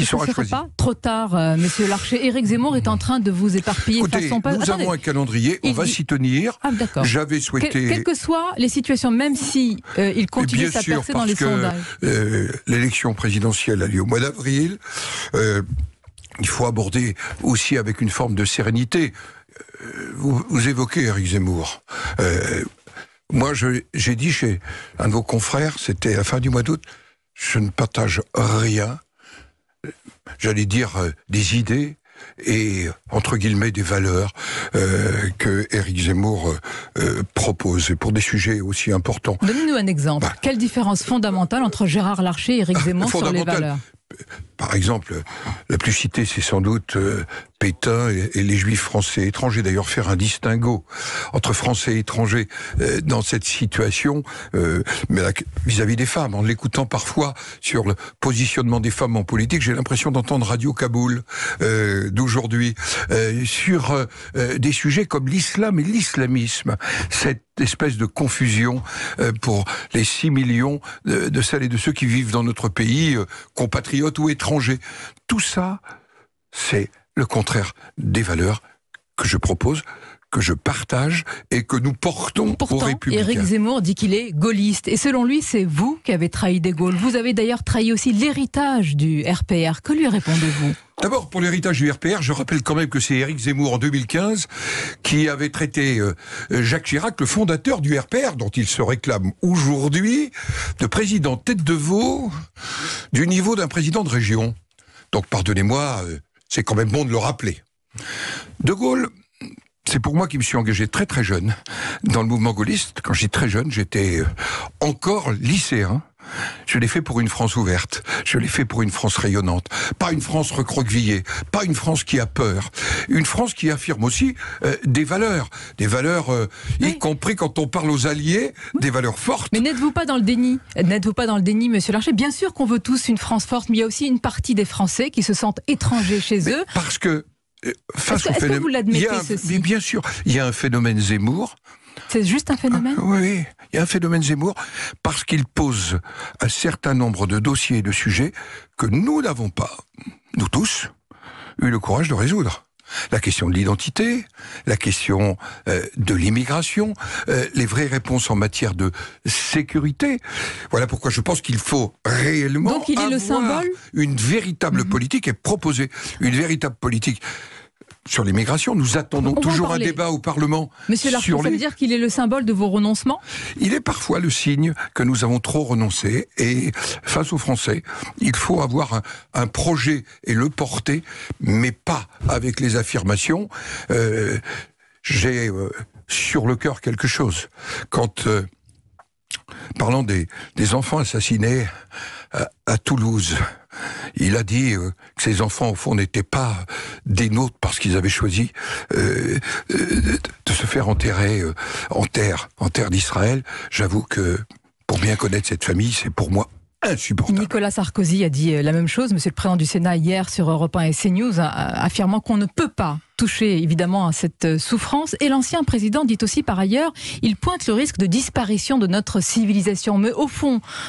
sera choisi. Ce ne serait pas trop tard, Monsieur Larcher. Éric Zemmour est en train de vous éparpiller. Écoutez, nous avons un calendrier, on va s'y tenir. Ah, d'accord. J'avais souhaité... Quelles que soient les situations, même si il continue sa percée dans les sondages. L'élection présidentielle a lieu au mois d'avril. Il faut aborder aussi avec une forme de sérénité. Vous évoquez Éric Zemmour. Moi, j'ai dit chez un de vos confrères, c'était à la fin du mois d'août, je ne partage rien, j'allais dire des idées et, entre guillemets, des valeurs que Éric Zemmour propose, et pour des sujets aussi importants. Donnez-nous un exemple. Quelle différence fondamentale entre Gérard Larcher et Éric Zemmour sur les valeurs ? Par exemple, la plus citée, c'est sans doute Pétain et les Juifs français et étrangers. D'ailleurs, faire un distinguo entre Français et étrangers dans cette situation, mais vis-à-vis des femmes, en l'écoutant parfois sur le positionnement des femmes en politique, j'ai l'impression d'entendre Radio Kaboul d'aujourd'hui, sur des sujets comme l'islam et l'islamisme, cette espèce de confusion pour les 6 millions de celles et de ceux qui vivent dans notre pays, compatriotes ou étrangers. Tout ça, c'est le contraire des valeurs que je propose, que je partage et que nous portons aux Républicains. Éric Zemmour dit qu'il est gaulliste. Et selon lui, c'est vous qui avez trahi De Gaulle. Vous avez d'ailleurs trahi aussi l'héritage du RPR. Que lui répondez-vous ? D'abord, pour l'héritage du RPR, je rappelle quand même que c'est Éric Zemmour, en 2015, qui avait traité Jacques Chirac, le fondateur du RPR, dont il se réclame aujourd'hui, de président tête de veau du niveau d'un président de région. Donc, pardonnez-moi, c'est quand même bon de le rappeler. De Gaulle, c'est pour moi qui me suis engagé très très jeune dans le mouvement gaulliste. Quand j'étais très jeune, j'étais encore lycéen. Je l'ai fait pour une France ouverte, je l'ai fait pour une France rayonnante, pas une France recroquevillée, pas une France qui a peur, une France qui affirme aussi des valeurs, y compris quand on parle aux alliés, des valeurs fortes. Mais n'êtes-vous pas dans le déni ? N'êtes-vous pas dans le déni, Monsieur Larcher ? Bien sûr qu'on veut tous une France forte, mais il y a aussi une partie des Français qui se sentent étrangers chez eux. Parce que face au est-ce que vous l'admettez, ceci ? Mais bien sûr, il y a un phénomène Zemmour. C'est juste un phénomène ? Oui, il y a un phénomène Zemmour parce qu'il pose un certain nombre de dossiers et de sujets que nous n'avons pas, nous tous, eu le courage de résoudre. La question de l'identité, la question de l'immigration, les vraies réponses en matière de sécurité. Voilà pourquoi je pense qu'il faut réellement Donc il est le symbole ? Une véritable politique et proposer une véritable politique. Sur l'immigration, nous attendons toujours un débat au Parlement. Monsieur Larcher, ça veut dire qu'il est le symbole de vos renoncements ? Il est parfois le signe que nous avons trop renoncé. Et face aux Français, il faut avoir un projet et le porter, mais pas avec les affirmations. J'ai sur le cœur quelque chose. Quand, parlant des enfants assassinés à Toulouse, il a dit que ces enfants, au fond, n'étaient pas des nôtres parce qu'ils avaient choisi de se faire enterrer en terre d'Israël. J'avoue que, pour bien connaître cette famille, c'est pour moi insupportable. Nicolas Sarkozy a dit la même chose, Monsieur le Président du Sénat, hier sur Europe 1 et CNews, affirmant qu'on ne peut pas toucher évidemment à cette souffrance. Et l'ancien président dit aussi par ailleurs, il pointe le risque de disparition de notre civilisation. Mais au fond,